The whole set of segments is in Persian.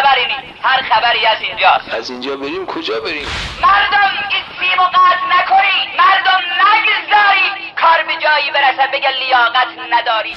خبری نیست، هر خبری از اینجاست. از اینجا بریم کجا بریم؟ مردم ایستیم و قطع نکنی، مردم نگذاری کار به جایی برسه بگه لیاقت نداری.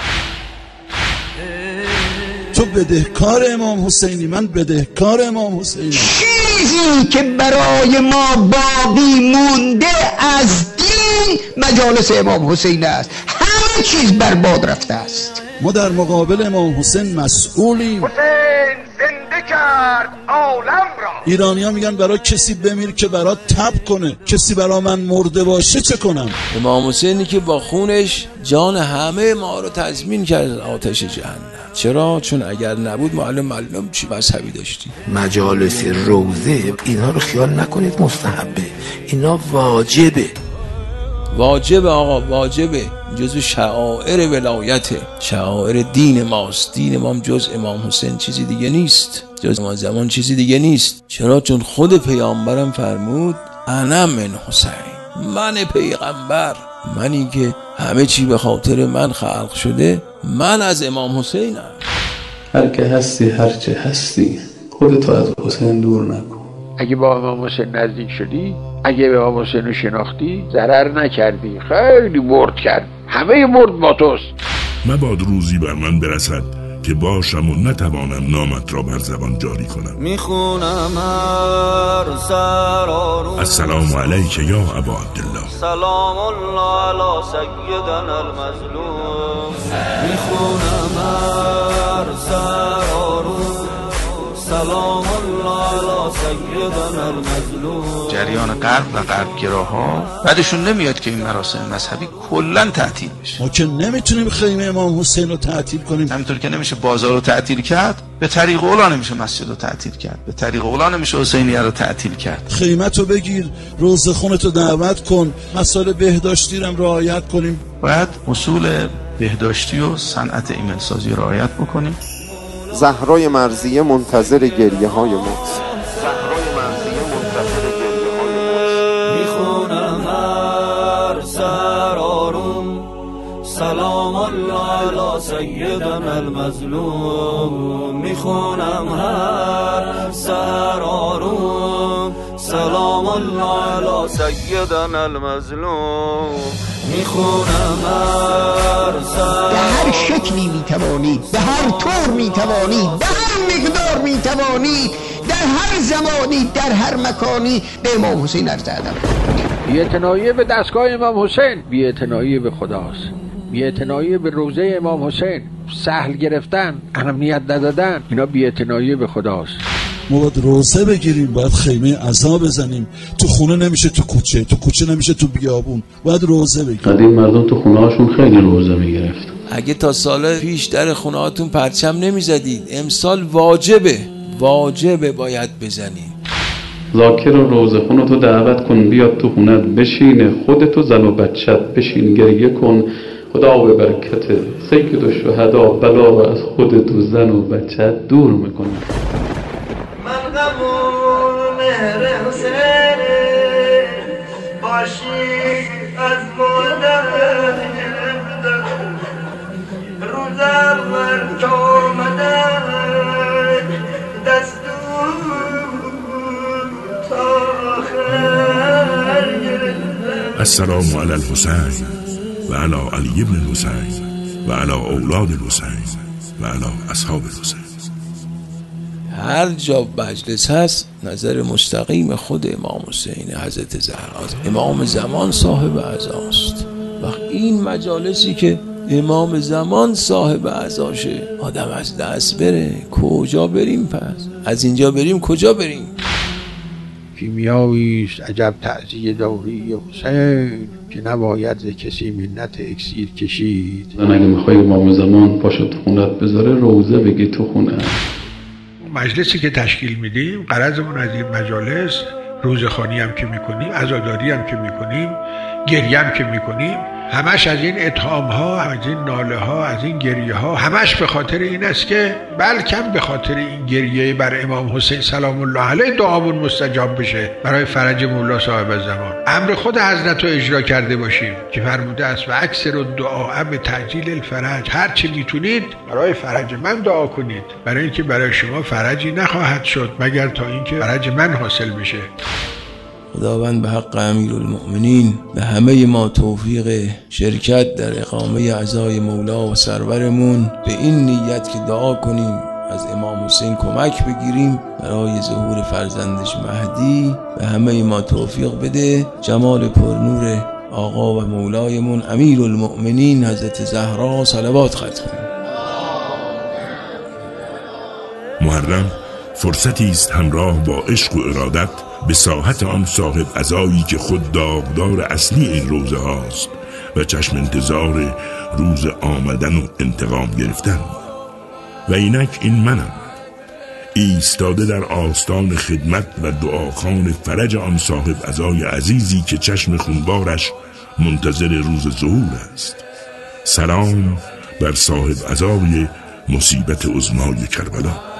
تو بدهکار امام حسینی، من بدهکار امام حسینی. چیزی که برای ما باقی مونده از دین مجالس امام حسین است. همه چیز برباد رفته است. ما در مقابل امام حسین مسئولیم. حسین زنده کرد عالم را. ایرانی ها میگن برای کسی بمیر که برای تب کنه، کسی برای من مرده باشه چه کنم؟ امام حسینی که با خونش جان همه ما رو تضمین کرد آتش جهنم. چرا؟ چون اگر نبود معلوم چی مذهبی داشتیم. مجالس روزه اینا رو خیال نکنید مستحبه، اینا واجبه. واجبه آقا، واجبه، جزو شعائر ولایته، شعائر دین ماست. دین ما جز امام حسین چیزی دیگه نیست، جز امام زمان چیزی دیگه نیست. چرا؟ چون خود پیامبرم فرمود انا من حسین، من پیغمبر، منی که همه چی به خاطر من خلق شده، من از امام حسینم. هر که هستی هر چه هستی خودتو از حسین دور نکن. اگه با امام حسین نزدیک شدی، اگه به امام حسین رو شناختی، ضرر نکردی، خیلی مرد کرد، همه مرد با توست. مباد روزی بر من برسد که باشم و نتوانم نامت را بر زبان جاری کنم. میخونم هر سرارو السلام علیک یا ابا عبدالله. سلام الله علی سیدنا المظلوم. میخونم هر سرارو سلام الله علی سیدنا المظلوم. جریان غرب و غربگراها بعدشون نمیاد که این مراسم مذهبی کلا تعطیل بشه. ما که نمیتونیم خیمه امام حسین رو تعطیل کنیم. همینطور که نمیشه بازار رو تعطیل کرد، به طریق اولا نمیشه مسجد رو تعطیل کرد، به طریق اولا نمیشه حسینیه رو تعطیل کرد. خیمت رو بگیر، روزه خونت رو دعوت کن، مسائل بهداشتی رو رعایت کنیم. باید اصول بهداشتی و صنعت ایمنسازی رو رعایت بکنیم. زهرای مرضیه منتظر گریه های ماست. میخونم هر سرارون سلام الله علی سیدنا المظلوم. میخونم هر سرارون سلام الله علی سیدنا المظلوم. میخونم هر به هر شکلی میتوانی، به هر طور میتوانی، به هر مقدار میتوانی، در هر زمانی، در هر مکانی به امام حسین عرض ادب. بی‌اعتنایی به دستگاه امام حسین بی‌اعتنایی به خداست، بی‌اعتنایی به روضه امام حسین، سهل گرفتن، اهمیت ندادن، اینا بی‌اعتنایی به خداست. ما باید روزه بگیریم، باید خیمه عزا بزنیم. تو خونه نمیشه تو کوچه، تو کوچه نمیشه تو بیابون، باید روزه بگیریم. قدیم مردم تو خونه هاشون خیلی روزه میگرفت. اگه تا سال پیش در خونه هاتون پرچم نمیزدید، امسال واجبه باید بزنید. ذاکر و روزه خونتو دعوت کن بیاد تو خونت بشینه، خودتو زن و بچت بشین گریه کن، خدا به برکت سید الشهدا بلا رو از خودت و زن و بچت دور میکنه. من قبول مهر حسین باشی از مادر روز اول که آمدن دستور تا آخر. السلام علی الحسین و علی علی ابن الحسین و علی اولاد الحسین و علی اصحاب الحسین. هر جا مجلس هست نظر مستقیم خود امام حسین حضرت زهراست. امام زمان صاحب عزاست. و این مجالسی که امام زمان صاحب عزاشه آدم از دست بره، کجا بریم پس؟ از اینجا بریم کجا بریم؟ کیمیاییست عجب تعزیه دوری حسین که نباید ز کسی منت اکسیر کشید. من اگه میخوای امام زمان پاشو تو خونت بذاره روزه بگی تو خونه. مجلسی که تشکیل میدیم غرضمون از این مجالس روزخوانی هم که میکنیم، عزاداری هم که میکنیم، گریم که میکنیم همش از این اتهام ها، از این ناله ها، از این گریه ها، همش به خاطر این است که بلکم به خاطر این گریه بر امام حسین سلام الله علیه دعامون مستجاب بشه برای فرج مولا صاحب الزمان. امر خود حضرت رو اجرا کرده باشیم که فرموده است و اکثر الدعاء به تعجیل الفرج، هر چی میتونید برای فرج من دعا کنید، برای اینکه برای شما فرجی نخواهد شد مگر تا اینکه فرج من حاصل بشه. خداوند به حق امیرالمؤمنین به همه ما توفیق شرکت در اقامه عزای مولا و سرورمون به این نیت که دعا کنیم از امام حسین کمک بگیریم برای ظهور فرزندش مهدی، به همه ما توفیق بده. جمال پرنور آقا و مولایمون امیرالمؤمنین حضرت زهرا صلوات ختم کنیم. محرم فرصتی است همراه با عشق و ارادت به ساحت آن صاحب عزایی که خود داغدار اصلی این روزه هاست و چشم انتظار روز آمدن و انتقام گرفتن. و اینک این منم ایستاده در آستان خدمت و دعاخوان فرج آن صاحب عزای عزیزی که چشم خونبارش منتظر روز ظهور است. سلام بر صاحب عزای مصیبت عظمای کربلا.